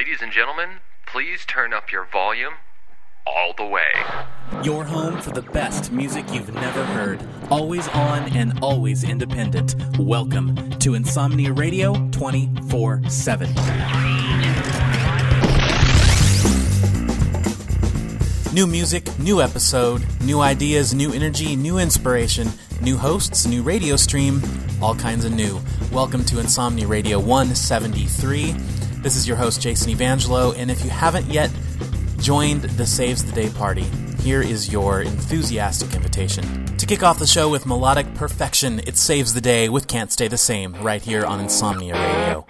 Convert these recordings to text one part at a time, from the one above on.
Ladies and gentlemen, please turn up your volume all the way. Your home for the best music you've never heard. Always on and always independent. Welcome to Insomnia Radio 24/7. New music, new episode, new ideas, new energy, new inspiration, new hosts, new radio stream, all kinds of new. Welcome to Insomnia Radio 173. This is your host, Jason Evangelo, and if you haven't yet joined the Saves the Day party, here is your enthusiastic invitation. To kick off the show with melodic perfection, it saves the day with Can't Stay the Same, right here on Insomnia Radio.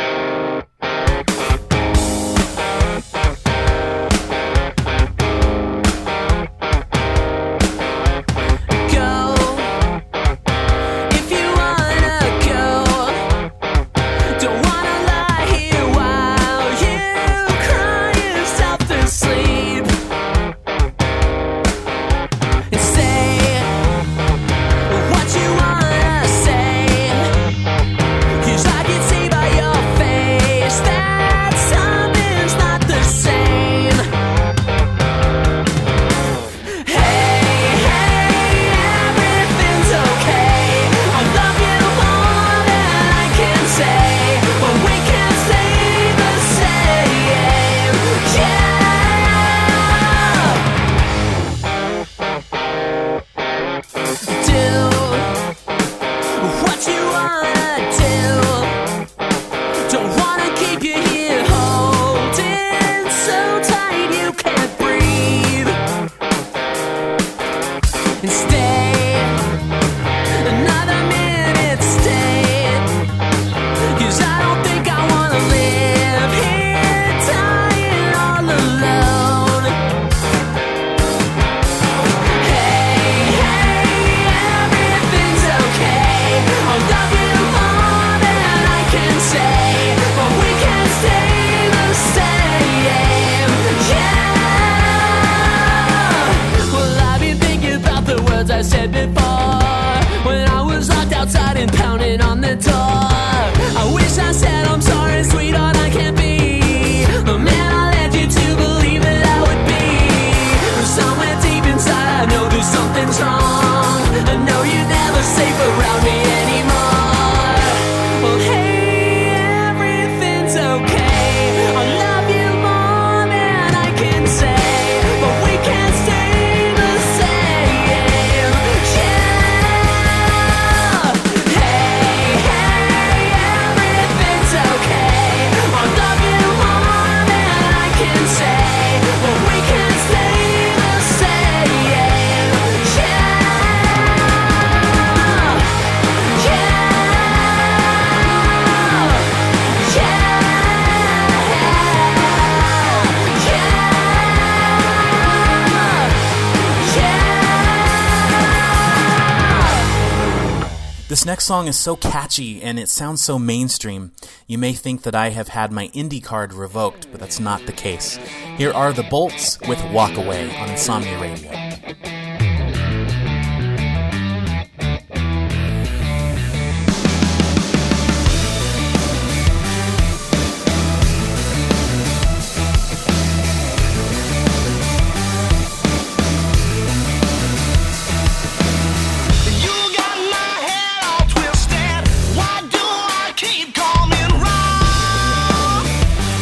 This next song is so catchy and it sounds so mainstream. You may think that I have had my indie card revoked, but that's not the case. Here are the Bolts with Walk Away on Insomnia Radio.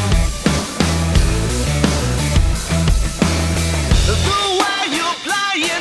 The way you play it.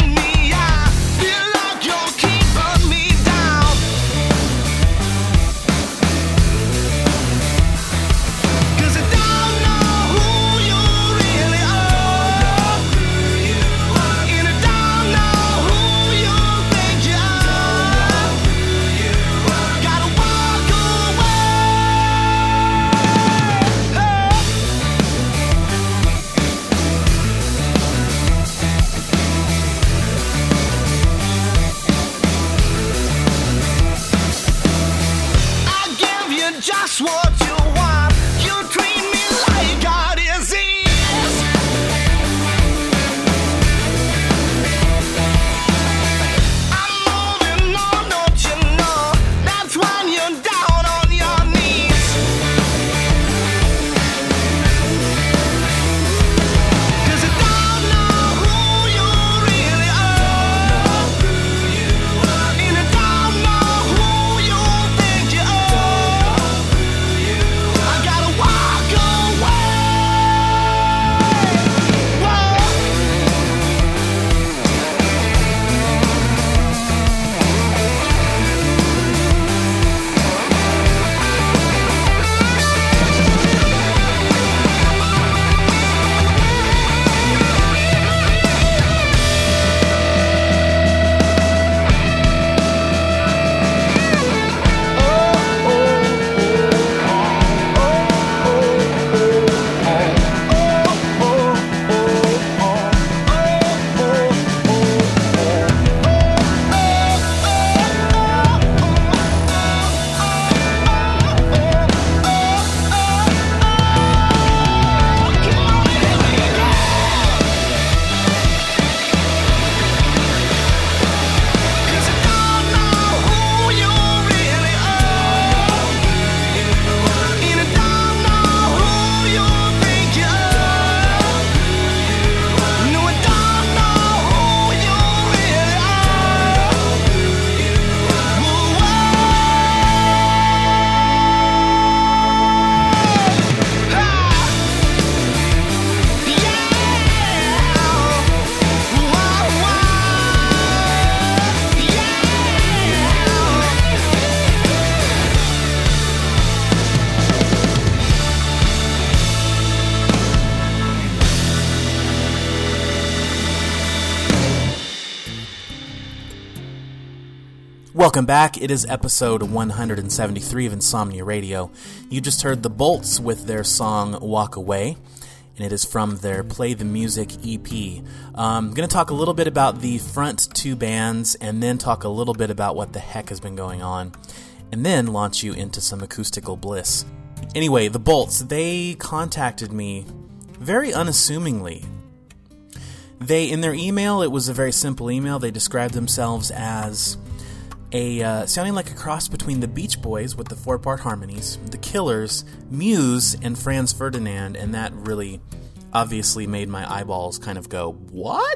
Welcome back. It is episode 173 of Insomnia Radio. You just heard the Bolts with their song Walk Away, and it is from their Play the Music EP. I'm going to talk a little bit about the front two bands, and then talk a little bit about what the heck has been going on, and then launch you into some acoustical bliss. Anyway, the Bolts, they contacted me very unassumingly. In their email, it was a very simple email. They described themselves as sounding like a cross between the Beach Boys with the 4-part harmonies, the Killers, Muse, and Franz Ferdinand, and that really obviously made my eyeballs kind of go, what?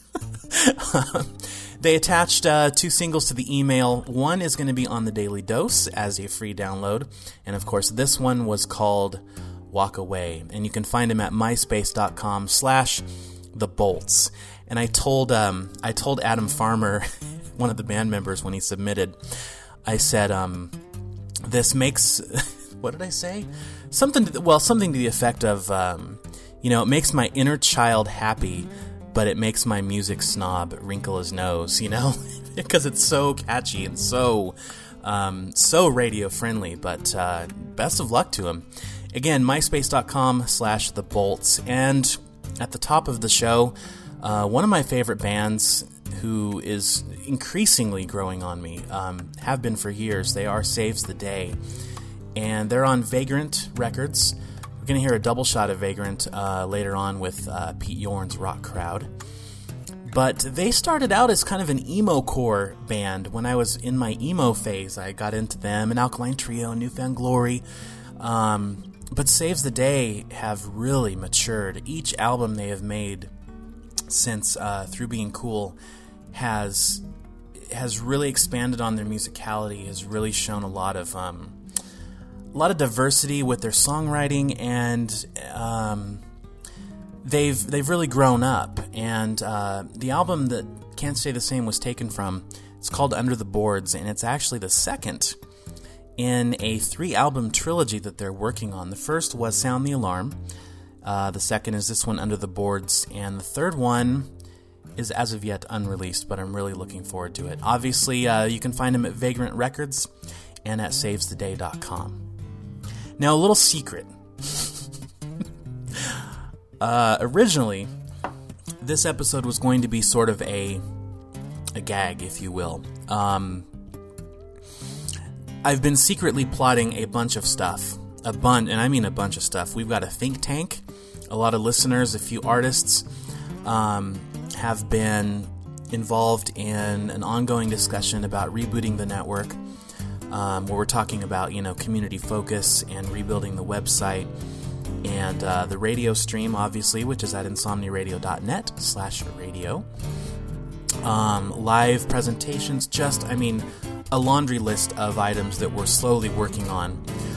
They attached 2 singles to the email. One is going to be on the Daily Dose as a free download, and of course this one was called Walk Away, and you can find them at myspace.com/thebolts. And I told Adam Farmer, one of the band members, when he submitted, I said, this makes, what did I say? Something to the effect of, it makes my inner child happy, but it makes my music snob wrinkle his nose, because it's so catchy and so radio friendly, but best of luck to him. Again, myspace.com/thebolts. And at the top of the show, one of my favorite bands who is increasingly growing on me, have been for years. They are Saves the Day, and they're on Vagrant Records. We're going to hear a double shot of Vagrant later on with Pete Yorn's Rock Crowd. But they started out as kind of an emo-core band. When I was in my emo phase, I got into them, and Alkaline Trio, and Newfound Glory. But Saves the Day have really matured. Each album they have made since Through Being Cool has really expanded on their musicality, has really shown a lot of diversity with their songwriting, and they've really grown up. And the album that Can't Stay the Same was taken from, it's called Under the Boards, and it's actually the second in a 3-album trilogy that they're working on. The first was Sound the Alarm. The second is this one, Under the Boards, and the third one is as of yet unreleased, but I'm really looking forward to it. Obviously, you can find them at Vagrant Records and at savestheday.com. Now, a little secret. Originally, this episode was going to be sort of a gag, if you will. I've been secretly plotting a bunch of stuff. And I mean a bunch of stuff. We've got a think tank. A lot of listeners, a few artists have been involved in an ongoing discussion about rebooting the network, where we're talking about, community focus and rebuilding the website, and the radio stream, obviously, which is at insomniaradio.net/radio. Live presentations, a laundry list of items that we're slowly working on.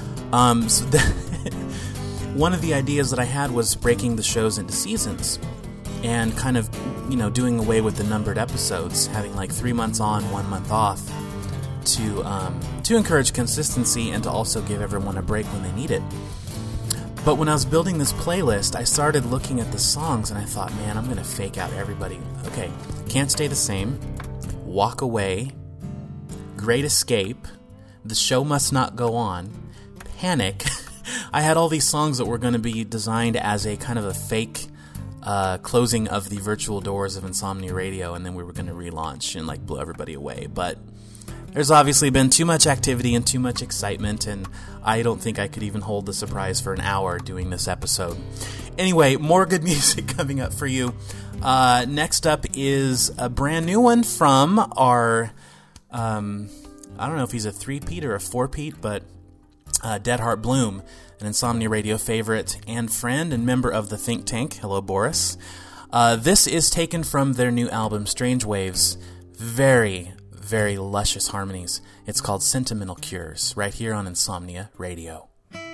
One of the ideas that I had was breaking the shows into seasons and kind of, doing away with the numbered episodes, having like 3 months on, 1 month off to encourage consistency and to also give everyone a break when they need it. But when I was building this playlist, I started looking at the songs and I thought, man, I'm going to fake out everybody. Okay, Can't Stay the Same, Walk Away, Great Escape, The Show Must Not Go On, Panic. I had all these songs that were going to be designed as a kind of a fake closing of the virtual doors of Insomnia Radio, and then we were going to relaunch and blow everybody away. But there's obviously been too much activity and too much excitement, and I don't think I could even hold the surprise for an hour doing this episode. Anyway, more good music coming up for you. Next up is a brand new one from our, I don't know if he's a 3-peat or a 4-peat, but Dead Heart Bloom, an Insomnia Radio favorite and friend and member of the Think Tank. Hello, Boris. This is taken from their new album, Strange Waves. Very, very luscious harmonies. It's called Sentimental Cures, right here on Insomnia Radio.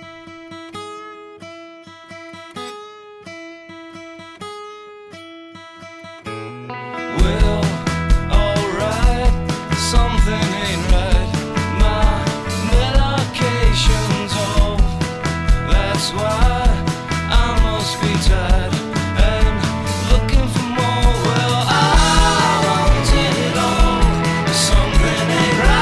Well, alright, something ain't right. My medication's off. That's why I must be tired and looking for more. Well, I wanted it all. Something ain't right.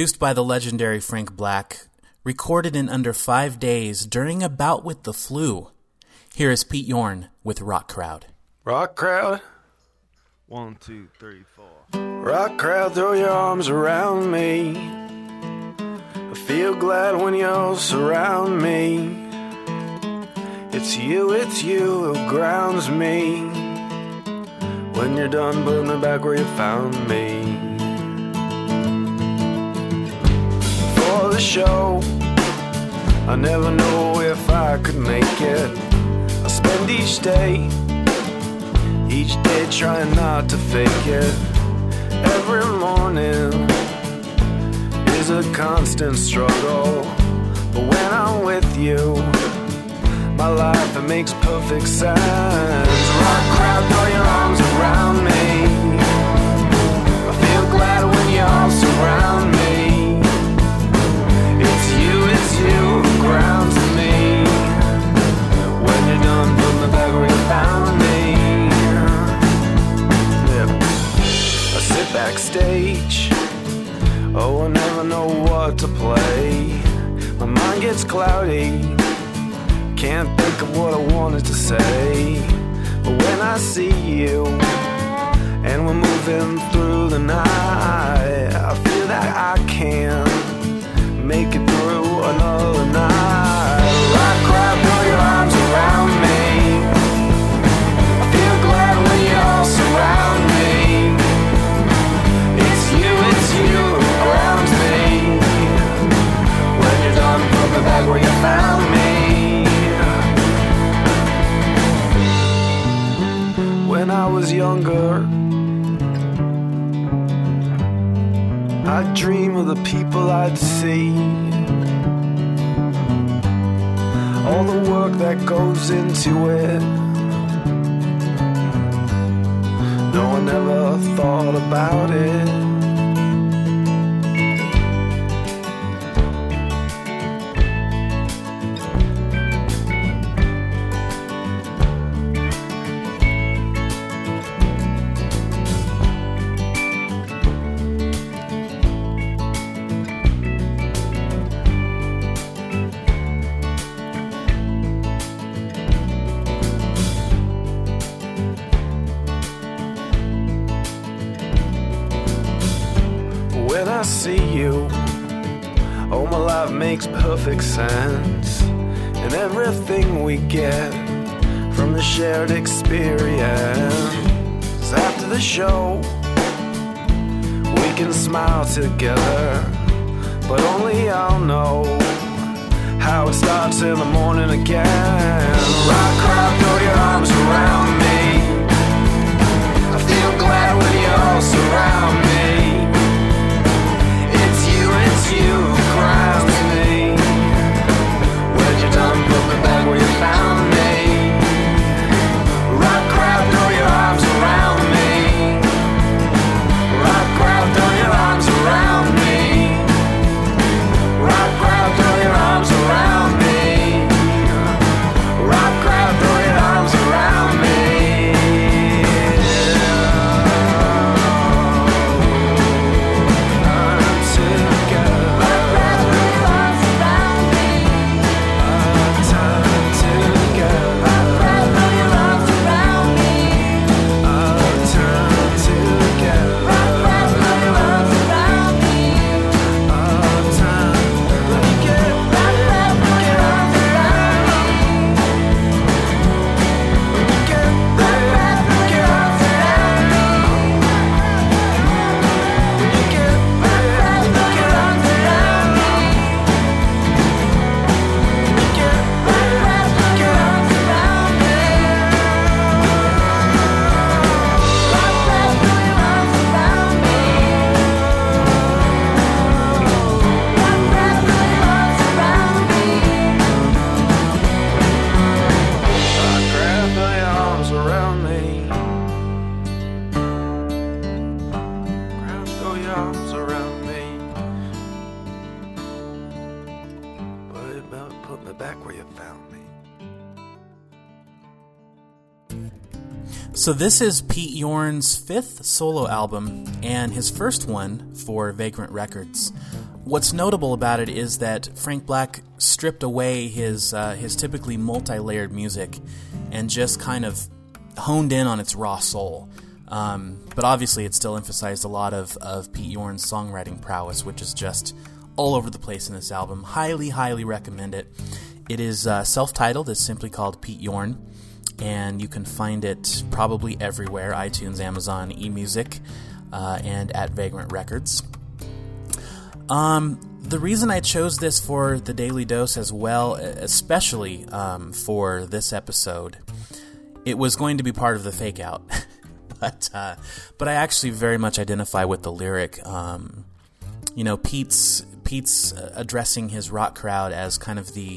Produced by the legendary Frank Black, recorded in under 5 days during a bout with the flu. Here is Pete Yorn with Rock Crowd. Rock Crowd. 1, 2, 3, 4. Rock Crowd, throw your arms around me. I feel glad when you surround me. It's you who grounds me. When you're done, put me back where you found me. For the show, I never know if I could make it. I spend each day trying not to fake it. Every morning is a constant struggle, but when I'm with you, my life, it makes perfect sense. Rock Crowd, throw your arms around me. I feel glad when you all surround me. It's you who grounds me. When you're done, put me back where you found me. Yeah. I sit backstage. Oh, I never know what to play. My mind gets cloudy. Can't think of what I wanted to say. But when I see you and we're moving through the night, I feel that I can make it through another night. Rock Crowd, throw your arms around me. I feel glad when you all surround me. It's you who grounds me. When you're done, put me back where you found me. When I was younger, I'd dream of the people I'd see. All the work that goes into it. No one ever thought about it. When I see you, oh, my life makes perfect sense. And everything we get from the shared experience. After the show, we can smile together, but only I'll know how it starts in the morning again. Rock Crowd, throw your arms around me. I feel glad when you all surround me. It's you who grounds me. When you're done, put me back where you found me. Rock Crowd, throw your arms around me. Rock Crowd, throw your arms around me. Rock Crowd, throw your arms around me. Rock Crowd, throw your arms around me. Put me back where you found me. So this is Pete Yorn's 5th solo album, and his first one for Vagrant Records. what's notable about it is that Frank Black stripped away his typically multi-layered music and just kind of honed in on its raw soul. But obviously it still emphasized a lot of Pete Yorn's songwriting prowess, which is just all over the place in this album. Highly, highly recommend it. It is self-titled. It's simply called Pete Yorn, and you can find it probably everywhere: iTunes, Amazon, eMusic, and at Vagrant Records. The reason I chose this for the Daily Dose as well, especially for this episode, it was going to be part of the Fake Out, but I actually very much identify with the lyric. Pete's addressing his rock crowd as kind of the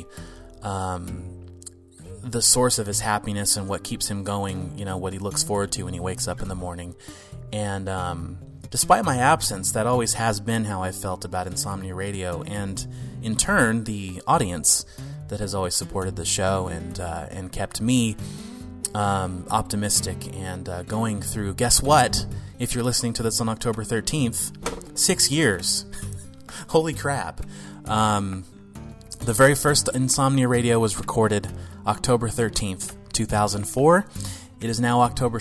source of his happiness and what keeps him going, what he looks forward to when he wakes up in the morning. And despite my absence, that always has been how I felt about Insomnia Radio, and in turn, the audience that has always supported the show and kept me optimistic and going through, guess what? If you're listening to this on October 13th, 6 years. Holy crap. The very first Insomnia Radio was recorded October 13th, 2004. It is now October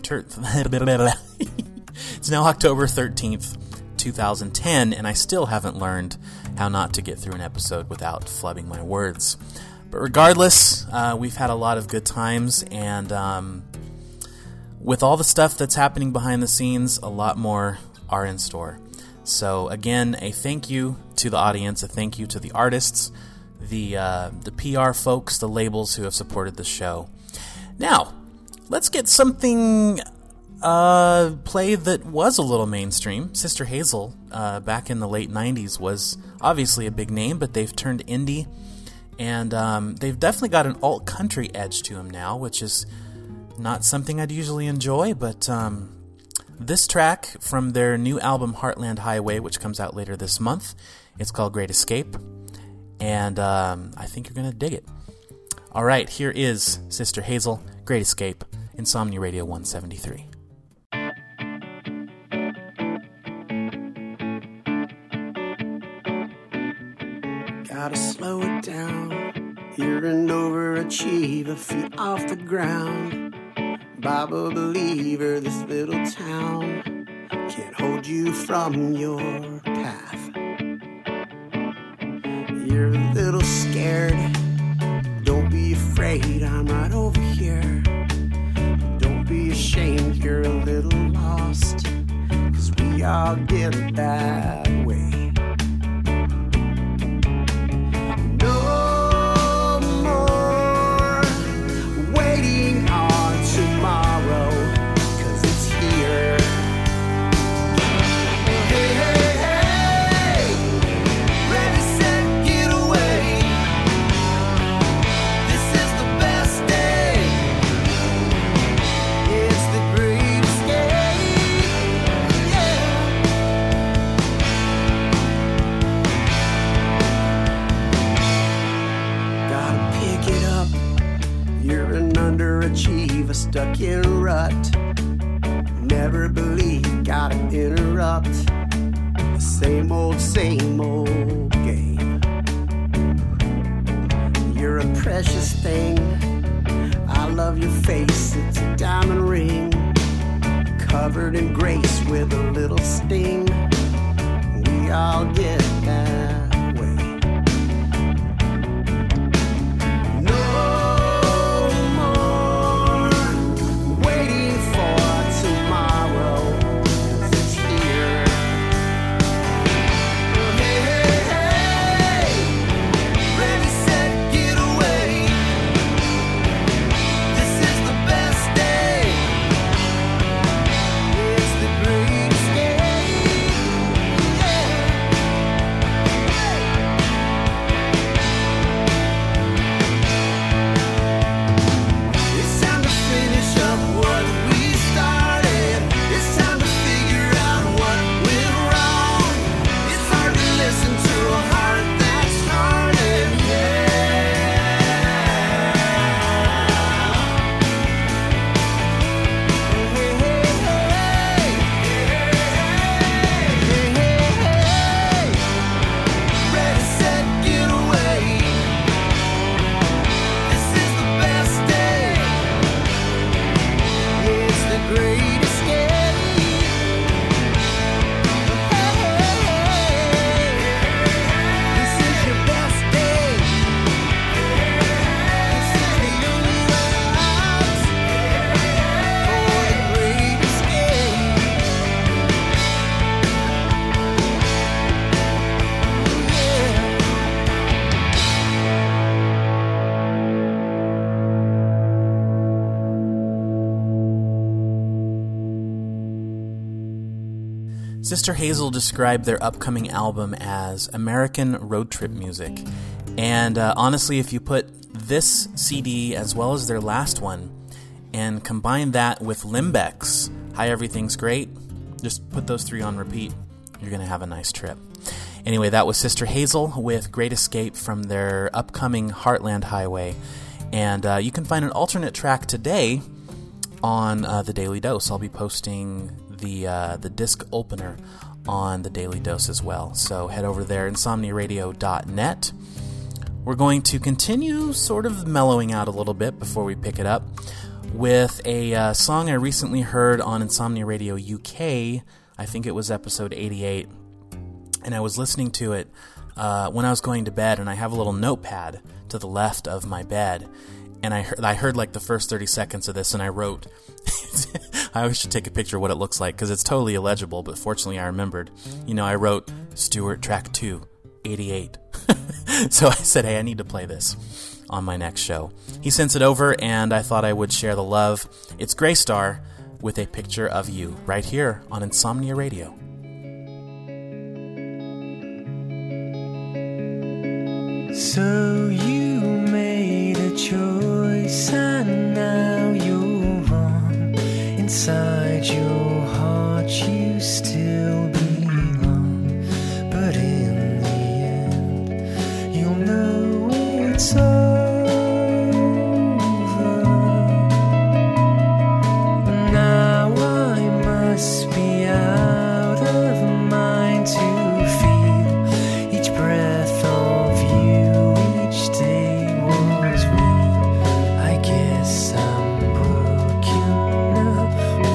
13th, 2010, and I still haven't learned how not to get through an episode without flubbing my words. But regardless, we've had a lot of good times, and with all the stuff that's happening behind the scenes, a lot more are in store. So again, a thank you to the audience, a thank you to the artists, the PR folks, the labels who have supported the show. Now, let's get something played that was a little mainstream. Sister Hazel, back in the late 90s, was obviously a big name, but they've turned indie, and they've definitely got an alt-country edge to them now, which is not something I'd usually enjoy, but this track from their new album Heartland Highway, which comes out later this month, it's called Great Escape, and I think you're going to dig it. Alright, here is Sister Hazel, Great Escape, Insomnia Radio 173. Gotta slow it down. You're an overachiever, feet off the ground. Bible believer, this little town can't hold you from your path. You're a little scared. Don't be afraid, I'm right over here. Don't be ashamed, you're a little lost, 'cause we all get it that way. No more waiting on tomorrow, 'cause it's here. Hey, hey, hey, ready, set, get away. This is the best day. It's the great escape. Yeah. Gotta pick it up. You're an underachiever, stuck in a rut. Never believe, gotta interrupt. The same old game. You're a precious thing. I love your face, it's a diamond ring, covered in grace with a little sting. We all get that way. No more waiting for tomorrow, 'cause it's here. Hey, hey, hey, ready, set, get away. This is the best day. It's the great escape. Yeah. Sister Hazel described their upcoming album as American road trip music. And honestly, if you put this CD as well as their last one and combine that with Limbeck's Hi, Everything's Great, just put those three on repeat. You're going to have a nice trip. Anyway, that was Sister Hazel with Great Escape from their upcoming Heartland Highway. And you can find an alternate track today on the Daily Dose. I'll be posting the disc opener on the Daily Dose as well. So head over there, insomniaradio.net. We're going to continue sort of mellowing out a little bit before we pick it up with a song I recently heard on Insomnia Radio UK. I think it was episode 88. And I was listening to it when I was going to bed, and I have a little notepad to the left of my bed. And I heard like the first 30 seconds of this, and I wrote... I always should take a picture of what it looks like, because it's totally illegible, but fortunately I remembered. I wrote, Stuart, track 2, 88. So I said, hey, I need to play this on my next show. He sends it over, and I thought I would share the love. It's Greystar with a picture of you, right here on Insomnia Radio. So you made a choice, and now you're wrong. Inside your heart you still belong, but in the end you'll know it's over. Now I must be out of mind to feel each breath of you, each day was real. I guess I'm broken now.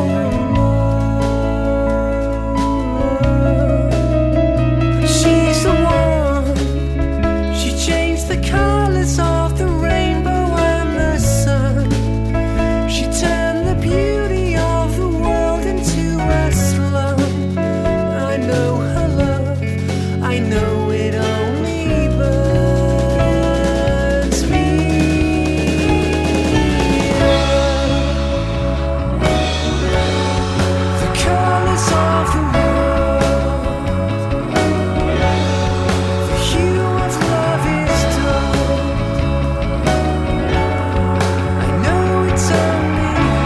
But she's the one. She changed the colors of the rainbow and the sun. She turned the beauty of the world into a slum. I know her love. I know it only burns me. The colors of the world, the hue of love is dull. I know it's only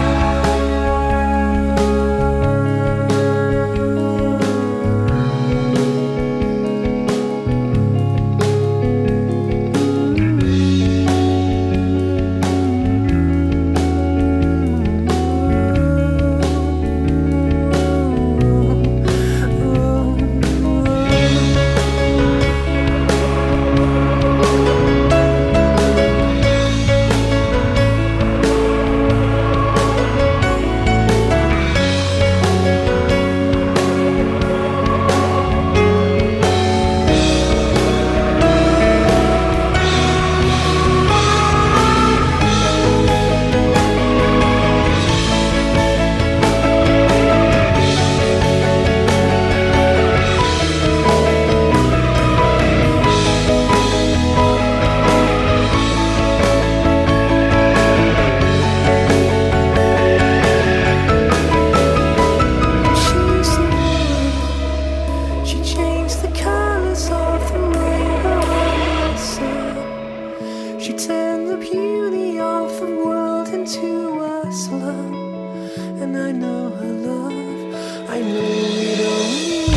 she changed the colors of the rainbow and the sun. She turned the beauty of the world into a slum. And I know her love. I know it only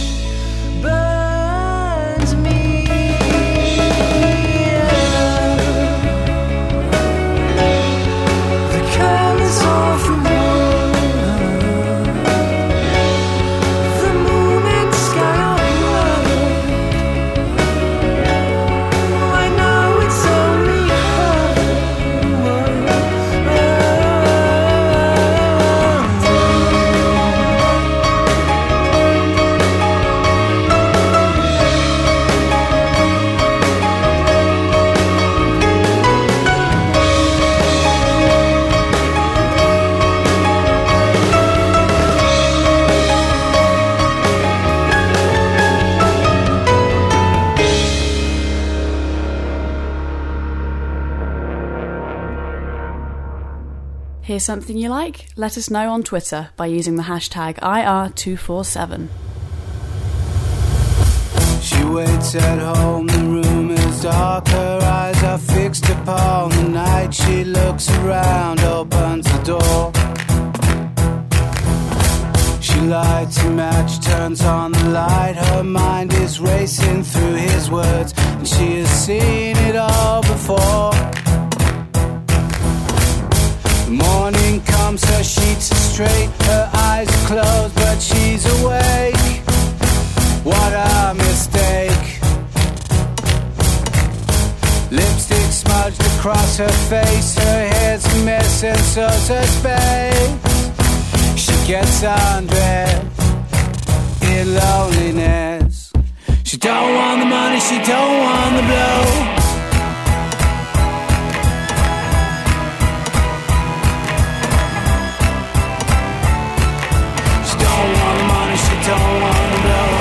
burns me. The colors of the world, the moon and sky are blood. I know it's only Hear something you like? Let us know on Twitter by using the hashtag IR247. She waits at home, the room is dark, her eyes are fixed upon the night. She looks around, opens the door. She lights a match, turns on the light. Her mind is racing through his words, and she has seen it all before. The morning comes, her sheets are straight, her eyes are closed, but she's awake. What a mistake. Lipstick smudged across her face, her hair's a mess and so's her space. She gets undressed in loneliness. She don't want the money, she don't want the blow. She don't want the money, she don't want the blow.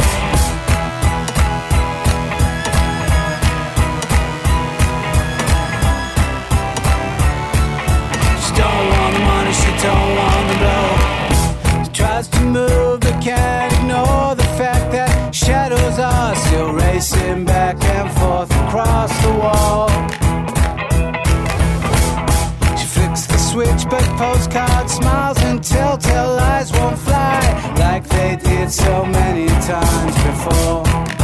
She don't want the money, she don't want the blow. Tries to move but can't ignore the fact that shadows are still racing back and forth across the wall. She flicks the switch but postcard smiles and telltale lies won't fly like they did so many times before.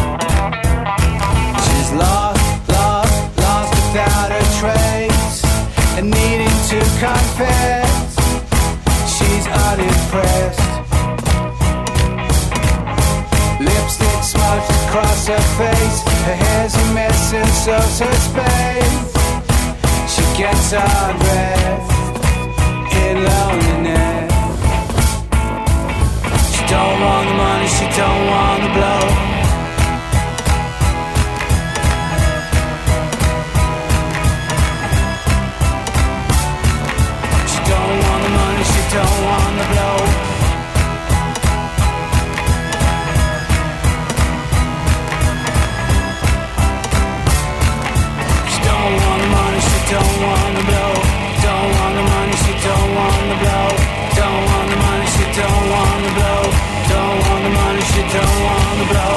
She's lost without a trace and needing to confess. She's unimpressed. Lipstick smudged across her face, her hair's a mess and so's her space. She gets undressed in loneliness. She don't want the money, she don't want the blow. She don't want the money, she don't want the blow. She don't want the money, she don't want the blow. Don't want the money, she don't want the blow. Don't want the money, she don't want the blow. Don't want the money, she don't want the blow.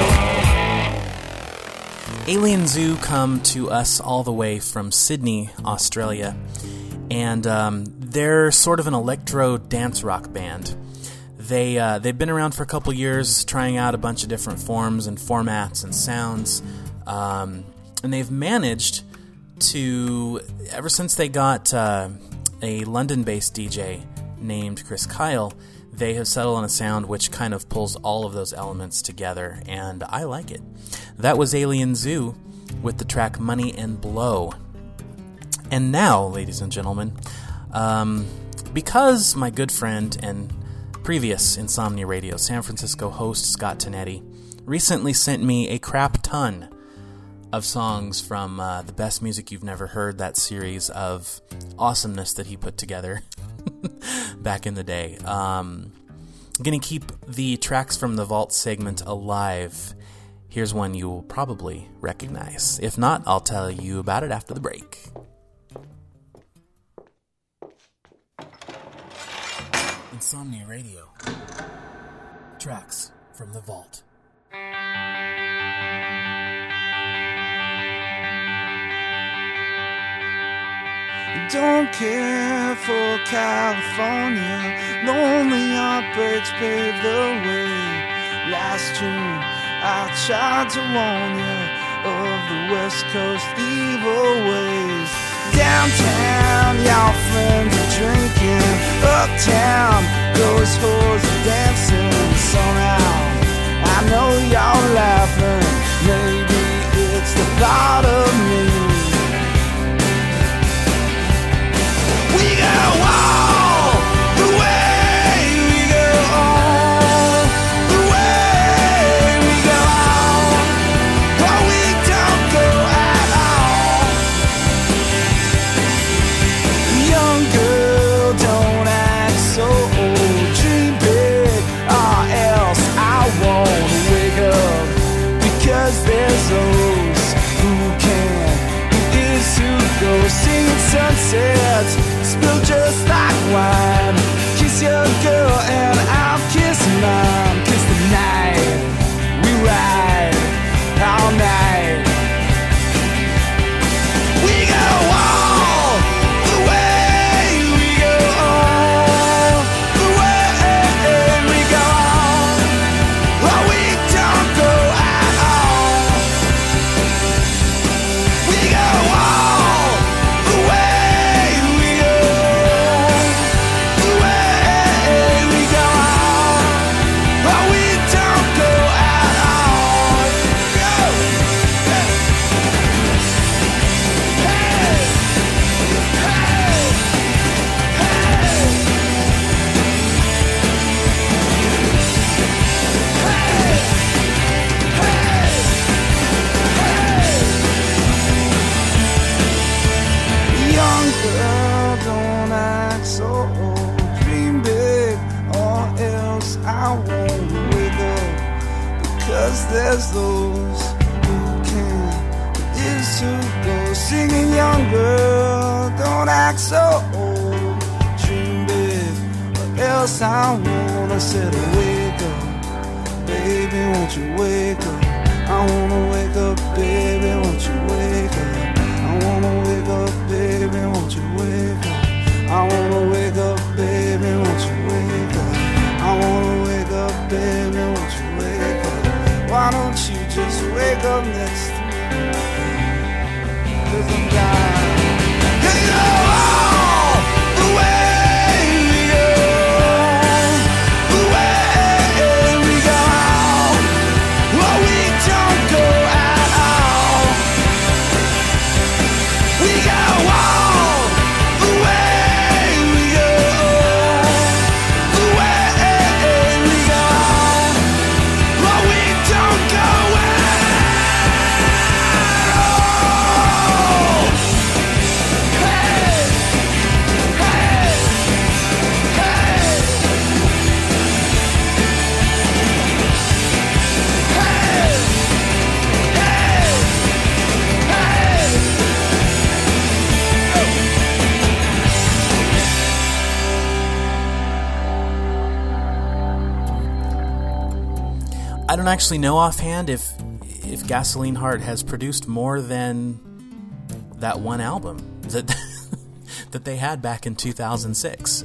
Alien Zoo come to us all the way from Sydney, Australia, and they're sort of an electro dance rock band. They've been around for a couple years, trying out a bunch of different forms and formats and sounds, and they've managed to, ever since they got a London-based DJ named Chris Kyle, they have settled on a sound which kind of pulls all of those elements together, and I like it. That was Alien Zoo with the track Money and Blow. And now, ladies and gentlemen, because my good friend and previous Insomnia Radio San Francisco host Scott Tonetti recently sent me a crap ton of songs from the Best Music You've Never Heard, that series of awesomeness that he put together back in the day. I'm going to keep the Tracks from the Vault segment alive. Here's one you will probably recognize. If not, I'll tell you about it after the break. Insomnia Radio. Tracks from the Vault. Don't care for California, lonely heartbreaks pave the way. Last June I tried to warn you of the West Coast evil ways. Downtown, your friends are drinking. Uptown, those whores are dancing. Somehow, I know y'all laughing. Maybe it's the thought of me. We go all the way, we go all the way, we go all, or we don't go at all. Young girl, don't act so old. Dream old, dream big, or else I wanna sit and wake up. Baby, won't you wake up? I wanna wake up, baby, won't you wake up? I wanna wake up, baby, won't you wake up? I wanna wake up, baby, won't you wake up? I wanna wake up, baby, won't you wake up? Why don't you just wake up next to me? 'Cause I'm dying. And you know all the way we go, the way we go, well, we don't go at all. We go all the way we go, the way we go, well, we don't go at all. Hey, hey, hey, I don't actually know offhand if Gasoline Heart has produced more than that one album that that they had back in 2006.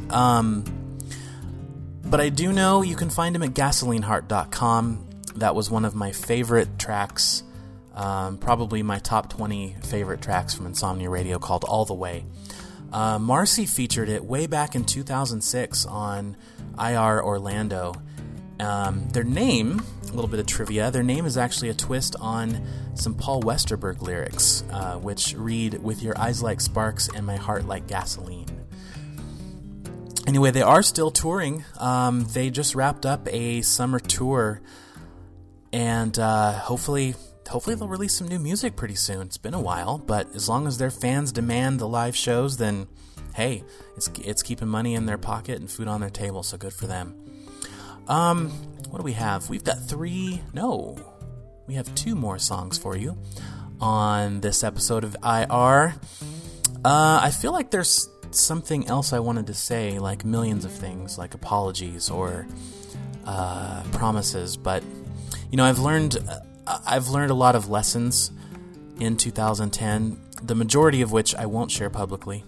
But I do know you can find him at gasolineheart.com. That was one of my favorite tracks, probably my top 20 favorite tracks from Insomnia Radio, called All the Way. Marcy featured it way back in 2006 on IR Orlando. Their name, a little bit of trivia, their name is actually a twist on some Paul Westerberg lyrics, which read, "With your eyes like sparks and my heart like gasoline." Anyway, they are still touring. They just wrapped up a summer tour, and hopefully they'll release some new music pretty soon. It's been a while, but as long as their fans demand the live shows, then hey, it's keeping money in their pocket and food on their table, so good for them. What do we have? We have 2 more songs for you on this episode of IR. I feel like there's something else I wanted to say, like millions of things, like apologies or promises, but you know, I've learned a lot of lessons in 2010, the majority of which I won't share publicly.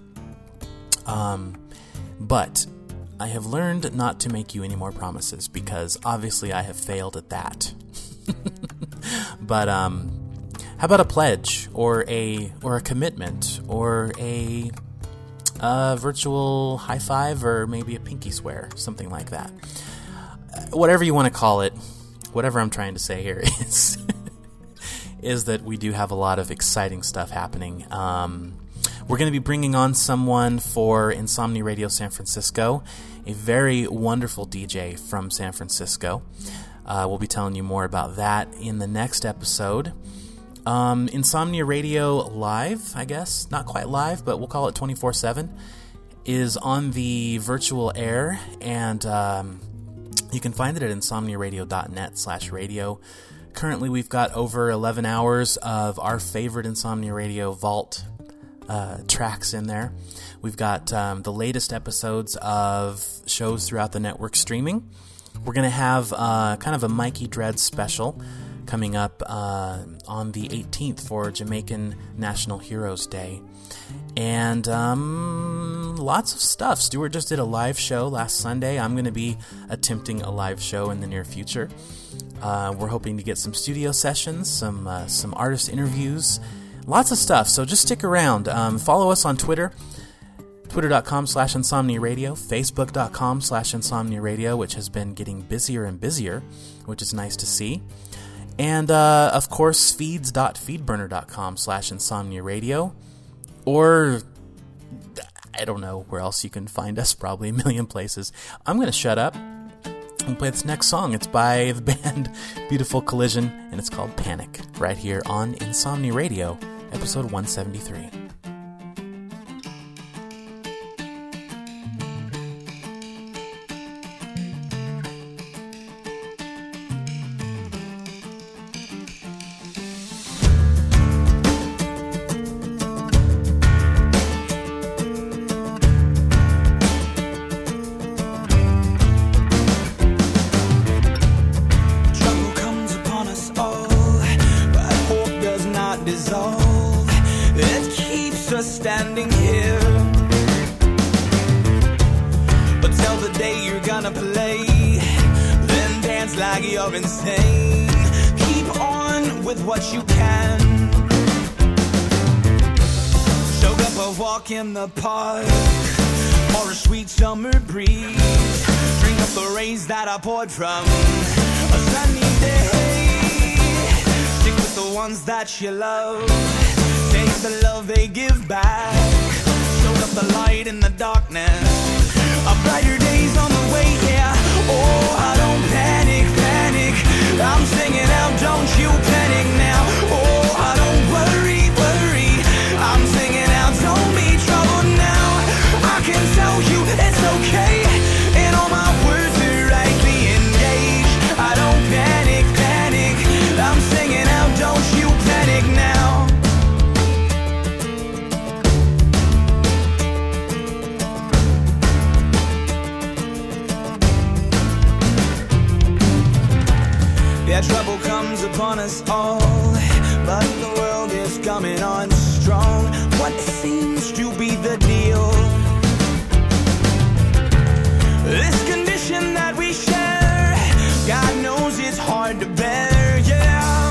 But I have learned not to make you any more promises, because obviously I have failed at that. But how about a pledge or a commitment or a virtual high five or maybe a pinky swear, something like that. Whatever you want to call it, whatever I'm trying to say here is that we do have a lot of exciting stuff happening. We're going to be bringing on someone for Insomnia Radio San Francisco, a very wonderful DJ from San Francisco. We'll be telling you more about that in the next episode. Insomnia Radio Live, I guess, not quite live, but we'll call it 24/7, is on the virtual air, and you can find it at insomniaradio.net/radio. Currently, we've got over 11 hours of our favorite Insomnia Radio vault tracks in there. We've got the latest episodes of shows throughout the network streaming. We're going to have kind of a Mikey Dread special coming up on the 18th for Jamaican National Heroes Day. And lots of stuff. Stuart just did a live show last Sunday. I'm going to be attempting a live show in the near future. We're hoping to get some studio sessions, some artist interviews, lots of stuff. So just stick around. Follow us on Twitter, twitter.com/Insomnia Radio, facebook.com/Insomnia Radio, which has been getting busier and busier, which is nice to see. And, of course, feeds.feedburner.com/Insomnia Radio. Or, I don't know where else you can find us, probably a million places. I'm going to shut up and play this next song. It's by the band Beautiful Collision, and it's called Panic, right here on Insomnia Radio, episode 173. you're insane. Keep on with what you can. Soak up a walk in the park or a sweet summer breeze. Drink up the rays that I poured from a sunny day. Stick with the ones that you love. Take the love they give back. Soak up the light in the darkness. A brighter day's on the way, yeah. Oh, I don't panic, panic. I'm singing out, don't you panic now. Oh, I don't worry, worry. I'm singing out, don't be troubled now. I can tell you it's okay. And all my words are rightly engaged. I don't panic, panic. I'm singing out, don't you panic now. Yeah, trouble comes upon us all, but the world is coming on strong. What seems to be the deal? This condition that we share, God knows it's hard to bear, yeah.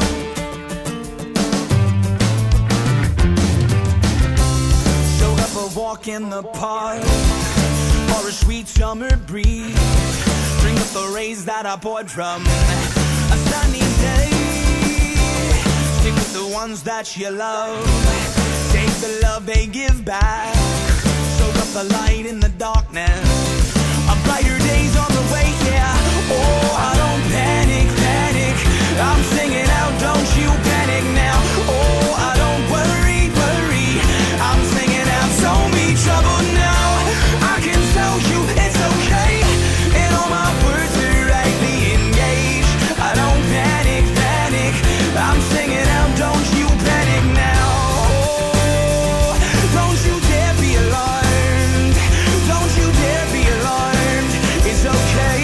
Soak up a walk in the park or a sweet summer breeze. Drink up the rays that I poured from a sunny day. Stick with the ones that you love. Take the love they give back. Soak up the light in the darkness. A brighter day's on the way, yeah. Oh, I don't panic, panic. I'm singing out, don't you panic now. Oh, I don't worry, worry. I'm singing out, don't be troubled now. I can tell you it's okay. And all my words are rightly engaged. I don't panic, panic. I'm singing out, don't you panic now. Oh, don't you dare be alarmed. Don't you dare be alarmed. It's okay.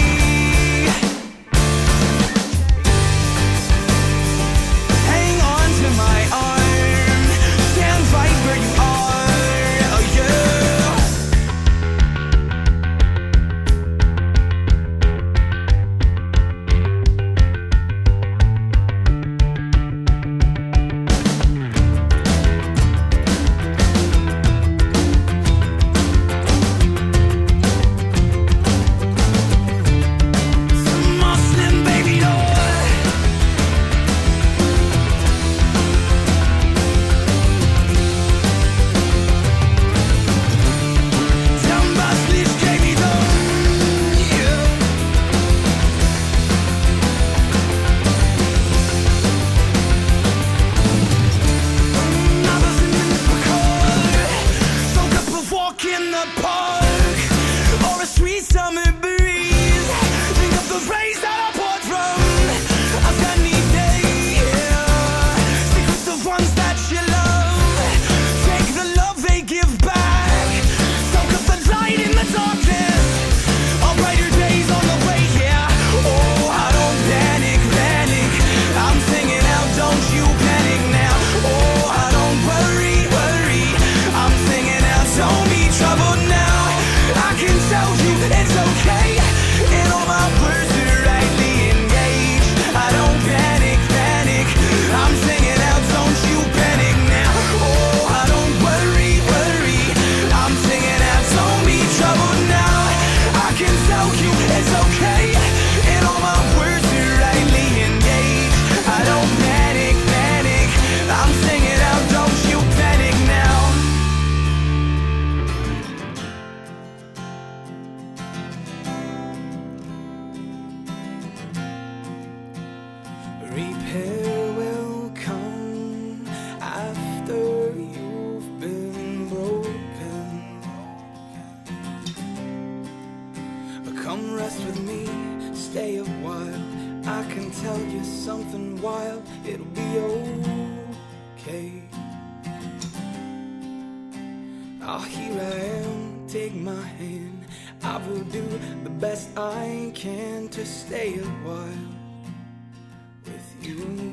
Hang on to my arm. Stand right where you are. Oh yeah. Muslim baby doll. Somebody's baby doll. Yeah. Another in the car. Soak up a walk in the park or a sweet summer breeze. Think of the rays that I poured from a sunny day, yeah. Stick with the ones that you love. Take the love they give back. Soak up the light in the darkness. A brighter days on the way, yeah. Oh, I don't panic, panic. I'm singing out, don't you panic now. Oh, I don't worry, worry. I'm singing out, don't be troubled now. I can tell you it's okay. And all my words are rightly engaged. I don't panic, panic. I'm singing out, don't you panic now. Oh, I don't worry, worry. I'm singing out, don't be troubled now. I can tell you it's okay. And all my words are rightly engaged. I don't panic, panic. I'm singing out, don't you panic now. Repair will come after you've been broken. Come rest with me, stay a while. I can tell you something wild. It'll be okay. Oh, here I am, take my hand. I will do the best I can to stay a while with you.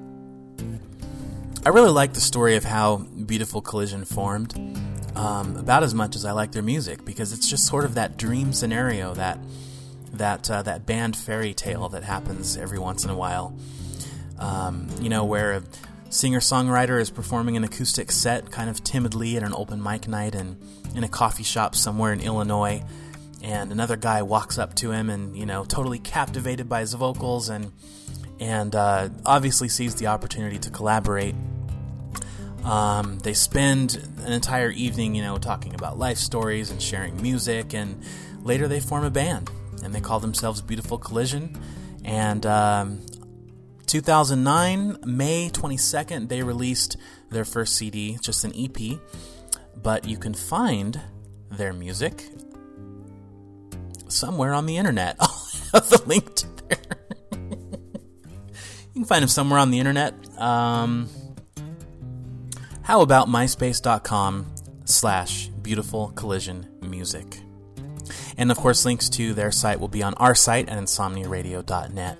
I really like the story of how Beautiful Collision formed, about as much as I like their music, because it's just sort of that dream scenario that that band fairy tale that happens every once in a while. Where a singer-songwriter is performing an acoustic set kind of timidly at an open mic night in a coffee shop somewhere in Illinois, and another guy walks up to him and, totally captivated by his vocals and obviously sees the opportunity to collaborate. They spend an entire evening, talking about life stories and sharing music, and later they form a band, and they call themselves Beautiful Collision. And 2009, May 22nd, they released their first CD, just an EP, but you can find their music somewhere on the internet. I'll have the link to there. You can find them somewhere on the internet. How about myspace.com/Beautiful Collision Music? And of course, links to their site will be on our site at insomniaradio.net.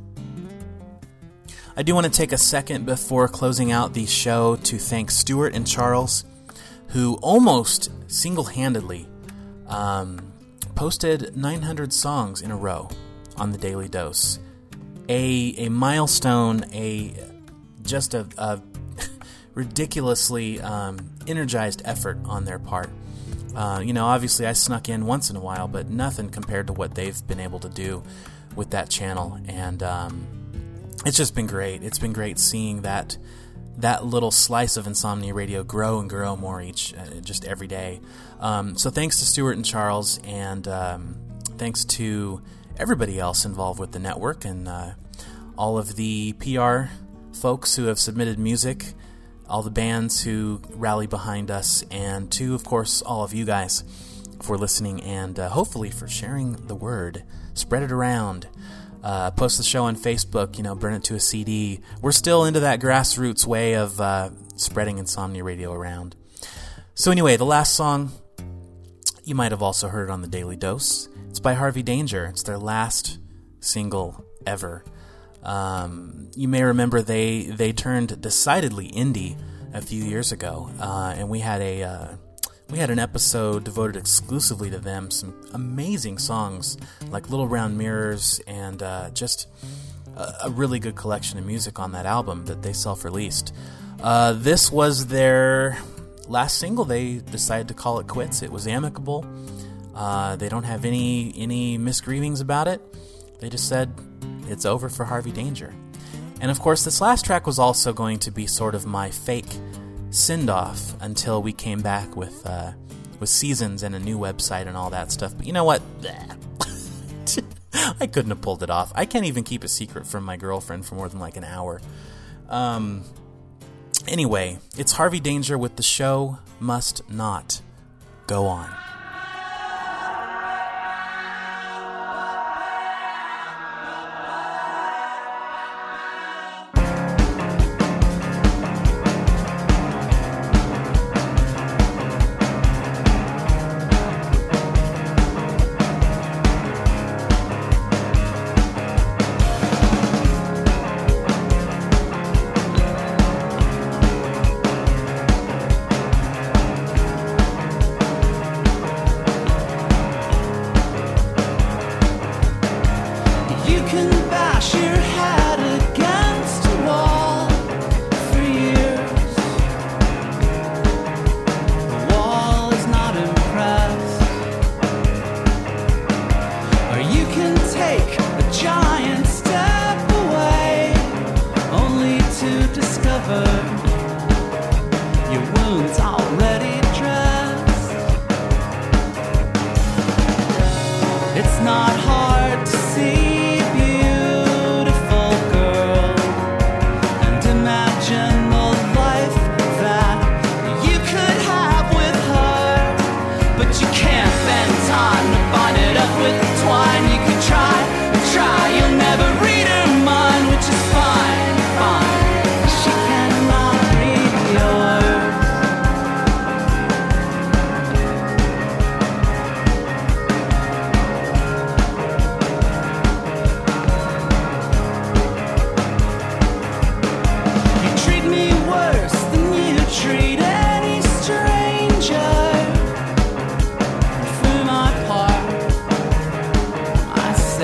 I do want to take a second before closing out the show to thank Stuart and Charles, who almost single-handedly posted 900 songs in a row on the Daily Dose. A milestone, just a ridiculously energized effort on their part. Obviously I snuck in once in a while, but nothing compared to what they've been able to do with that channel. And it's just been great. It's been great seeing that little slice of Insomnia Radio grow and grow more just every day. So thanks to Stuart and Charles, and thanks to everybody else involved with the network, and all of the PR folks who have submitted music, all the bands who rally behind us, and to, of course, all of you guys for listening and hopefully for sharing the word. Spread it around. Post the show on Facebook, burn it to a CD. We're still into that grassroots way of spreading Insomnia Radio around. So anyway, the last song, you might have also heard it on the Daily Dose. It's by Harvey Danger. It's their last single ever. You may remember they turned decidedly indie a few years ago, and we had an episode devoted exclusively to them. Some amazing songs like Little Round Mirrors, and just a really good collection of music on that album that they self-released. This was their last single. They decided to call it quits. It was amicable. They don't have any misgrievings about it. They just said it's over for Harvey Danger. And of course, this last track was also going to be sort of my fake send-off until we came back with seasons and a new website and all that stuff. But you know what? I couldn't have pulled it off. I can't even keep a secret from my girlfriend for more than like an hour. Anyway, it's Harvey Danger with The Show Must Not Go On. I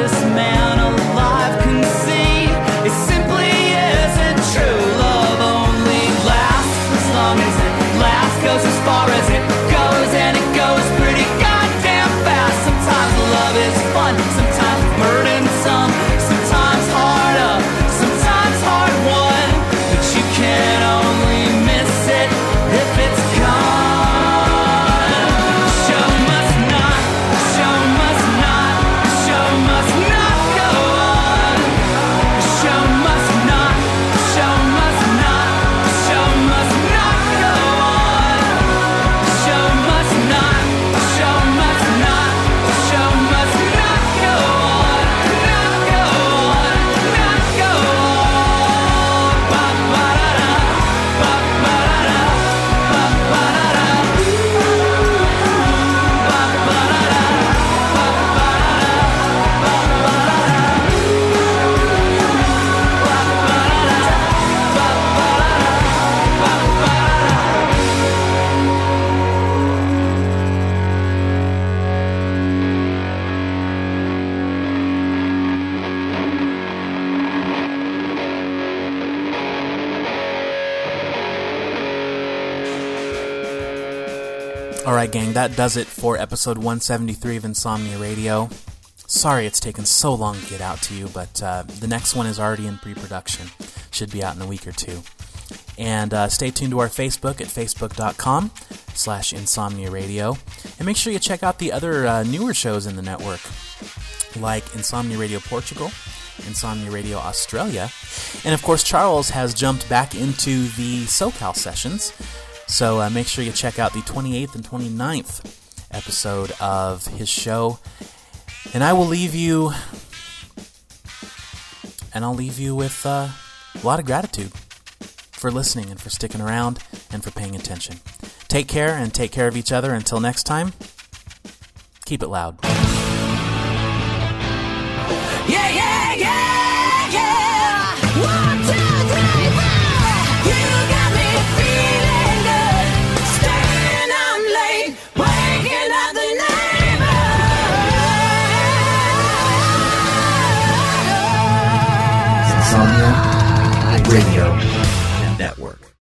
smartest man alive can see. It simply isn't true. Love only lasts as long as it lasts, goes as far as it goes, and it goes pretty goddamn fast. Sometimes love is fun, sometimes burdensome, sometimes hard up, sometimes hard won, but you can only miss it if it's gone. The show must not, the show must not, the show must not go on. The show must not, the show must not, the show must not go on. The show must not, the show must not, the show must not go on, not go on, not go on. Ba-ba-da-da, ba-ba-da-da, ba-ba-da-da, Alright, gang, that does it for episode 173 of Insomnia Radio. Sorry it's taken so long to get out to you, but the next one is already in pre-production. Should be out in a week or two. And stay tuned to our Facebook at facebook.com/Insomnia Radio. And make sure you check out the other newer shows in the network, like Insomnia Radio Portugal, Insomnia Radio Australia, and of course Charles has jumped back into the SoCal sessions. So make sure you check out the 28th and 29th episode of his show. And I will leave you, and I'll leave you with a lot of gratitude for listening and for sticking around and for paying attention. Take care and take care of each other. Until next time, keep it loud. Yeah, yeah, yeah, yeah. 1, 2, 3, 4. You got me feeling good. Staying up late, waking up the neighbors. Insomnia Radio.